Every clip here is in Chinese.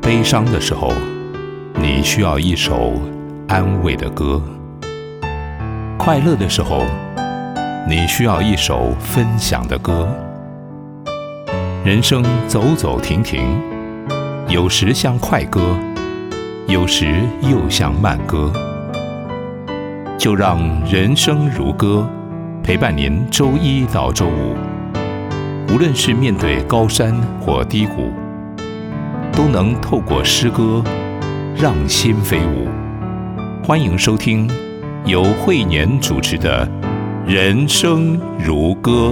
悲伤的时候，你需要一首安慰的歌；快乐的时候，你需要一首分享的歌。人生走走停停，有时像快歌，有时又像慢歌。就让人生如歌陪伴您周一到周五，无论是面对高山或低谷，都能透过诗歌让心飞舞。欢迎收听由慧年主持的《人生如歌》。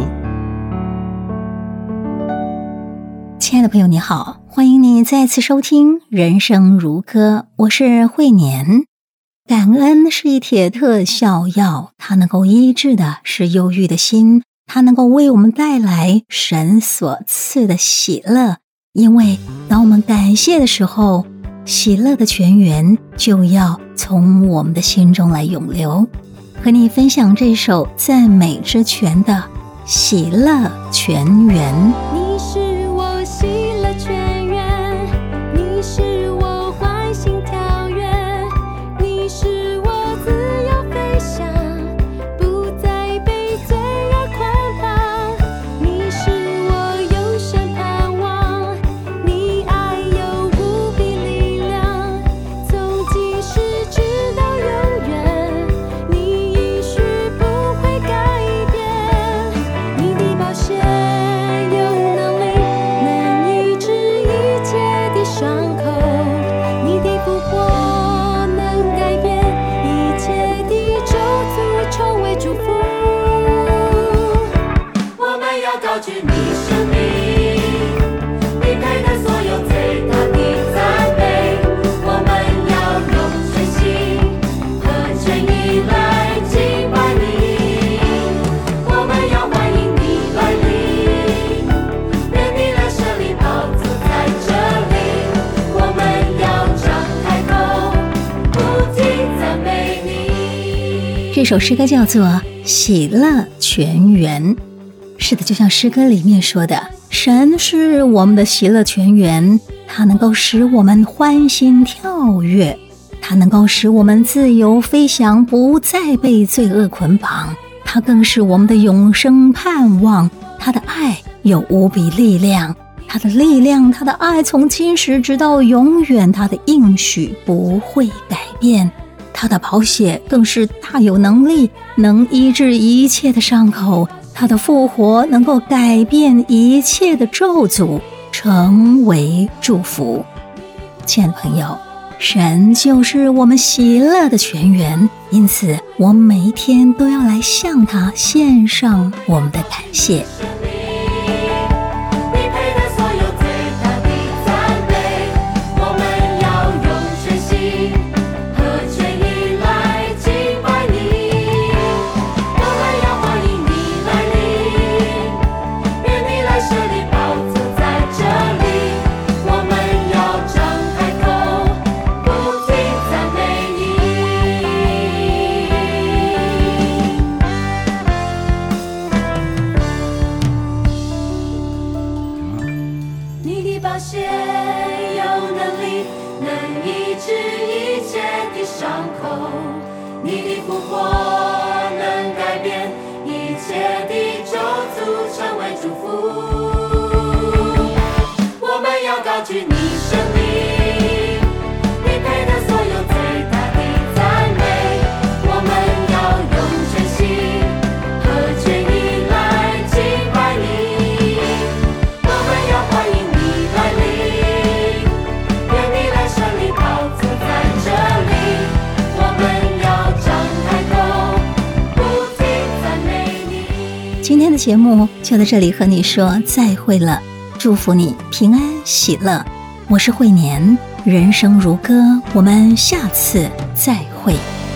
亲爱的朋友你好，欢迎你再次收听《人生如歌》，我是慧年。感恩是一帖特效药，它能够医治的是忧郁的心，它能够为我们带来神所赐的喜乐。因为当我们感谢的时候，喜乐的泉源就要从我们的心中来涌流。和你分享这首赞美之泉的喜乐泉源。 你是我喜乐泉源，你是我欢欣跳跃，你是我自由飞翔，不再被罪恶捆绑，你是我永生盼望，你爱有无比力量，从今世直到永远，你应许不会改变，你的宝血有能力能医治一切的伤口，你的复活能改变一切的咒诅，成为祝福。我们要高举你生命，你配得所有最大的赞美。我们要用全心和全意来敬拜你，我们要欢迎你来临，愿你来设立宝座在这里，我们要张开口，不停赞美你。 这首诗歌叫做《喜乐泉源》。是的，就像诗歌里面说的，神是我们的喜乐泉源，它能够使我们欢欣跳跃，它能够使我们自由飞翔，不再被罪恶捆绑，它更是我们的永生盼望。它的爱有无比力量，它的力量，它的爱从今时直到永远，它的应许不会改变，它的宝血更是大有能力，能医治一切的伤口，他的复活能够改变一切的咒诅，成为祝福。亲爱的朋友，神就是我们喜乐的泉源，因此我们每一天都要来向他献上我们的感谢。 你配得所有最大的赞美，我们要用全心和全意来敬拜你，我们要欢迎你来临，愿你来设立宝座在这里，我们要张开口，不停赞美你。你的宝血有能力能医治一切的伤口，你的复活能改变一切的咒诅，成为祝福。我们要高举你生命，你配得所有最大的赞美，我们要用全心和全意来敬拜你，我们要欢迎你来临，愿你来设立宝座在这里，我们要张开口，不停赞美你。 今天的节目就到这里，和你说再会了，祝福你平安喜乐。我是慧年，人生如歌，我们下次再会。